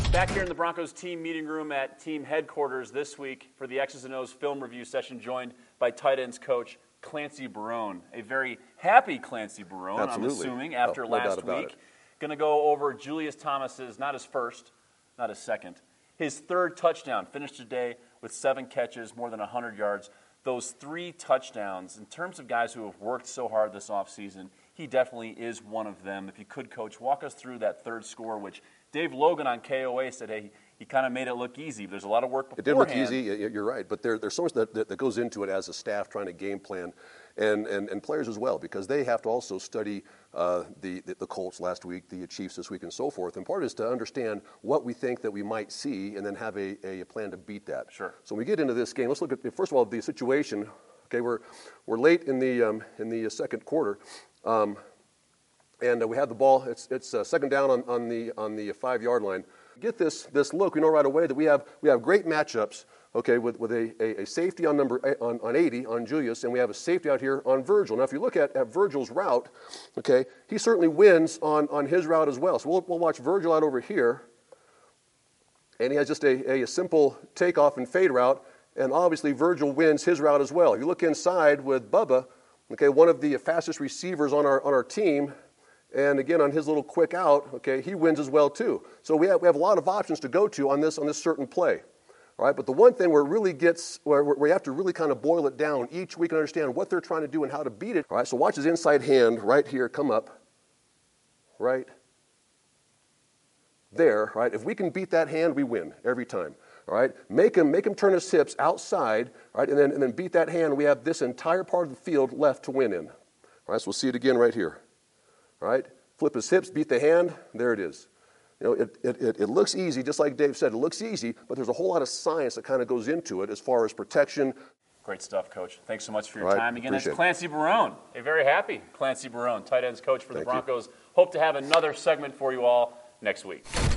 Back here in the Broncos team meeting room at team headquarters this week for the X's and O's film review session, joined by tight ends coach Clancy Barone. A very happy Clancy Barone, Absolutely. I'm assuming, after no last doubt about week. it. Going to go over Julius Thomas's, not his first, not his second, his third touchdown. Finished today with 7 catches, more than 100 yards. Those 3 touchdowns, in terms of guys who have worked so hard this offseason, he definitely is one of them. If you could, Coach, walk us through that third score, which Dave Logan on KOA said, hey, he kind of made it look easy. There's a lot of work beforehand. It did look easy, you're right, but there's so much that goes into it as a staff trying to game plan, and players as well, because they have to also study the Colts last week, the Chiefs this week, and so forth. And part is to understand what we think that we might see and then have a plan to beat that. Sure. So when we get into this game, let's look at, first of all, the situation. Okay, we're late in the second quarter. And we have the ball. It's second down on the 5-yard line. Get this look. We know right away that we have great matchups. Okay, with a safety on 80 on Julius, and we have a safety out here on Virgil. Now, if you look at Virgil's route, okay, he certainly wins on his route as well. So we'll watch Virgil out over here, and he has just a simple takeoff and fade route, and obviously Virgil wins his route as well. If you look inside with Bubba, okay, one of the fastest receivers on our team. And again, on his little quick out, okay, he wins as well too. So we have a lot of options to go to on this certain play. All right, but the one thing where it really gets, where you have to really kind of boil it down each week and understand what they're trying to do and how to beat it. All right, so watch his inside hand right here come up, right there. Right, if we can beat that hand, we win every time. All right, make him turn his hips outside. Right, and then beat that hand. We have this entire part of the field left to win in. All right, so we'll see it again right here. All right, flip his hips, beat the hand. There it is. You know, it looks easy, just like Dave said. It looks easy, but there's a whole lot of science that kind of goes into it as far as protection. Great stuff, Coach. Thanks so much for your time. Again, that's Appreciate Clancy Barone, a very happy Clancy Barone, tight ends coach for the Thank you. Broncos. Hope to have another segment for you all next week.